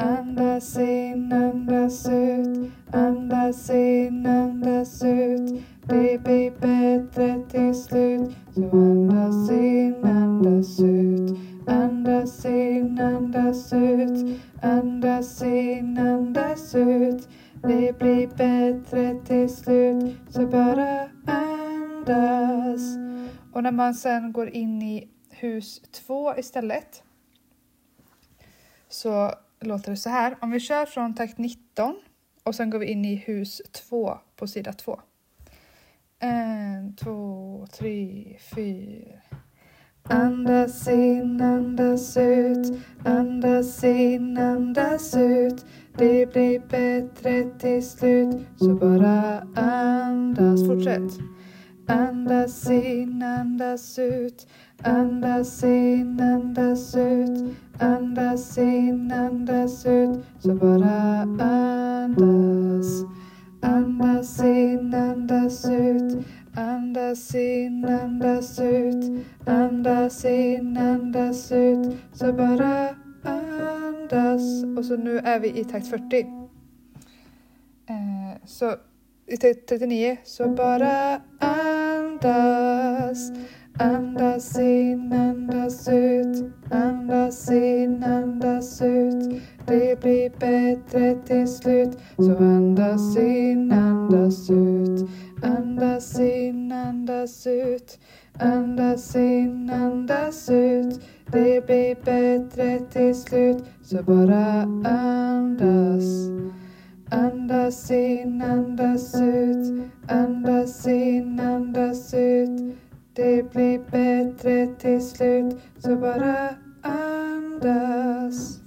Andas in, andas ut. Andas in, andas ut. Det blir bättre till slut. Så andas in, andas ut. Andas in, andas ut. Andas in, andas ut. Det blir bättre till slut. Så bara andas. Och när man sen går in i hus 2 istället, så låter det så här. Om vi kör från takt 19 och sen går vi in i hus 2 på sida 2. 1, 2, 3, 4. Andas in, andas ut. Andas in, andas ut. Det blir bättre till slut. Så bara andas. Fortsätt. Andas in, andas ut. Andas in, andas ut. Andas in, andas ut. Så bara andas. Andas in, andas ut. Andas in, andas ut. Andas in, andas ut. Så bara andas. Och så nu är vi i takt 40. Så i takt 39. Så bara andas. Andas in, andas ut. Andas in, andas ut. Det blir bättre till slut. Så andas in, andas ut. Andas in, andas ut. Andas in, andas ut. Det blir bättre till slut. Så bara andas. Andas in, andas ut. Andas in, andas ut. Det blir bättre till slut. Så bara andas.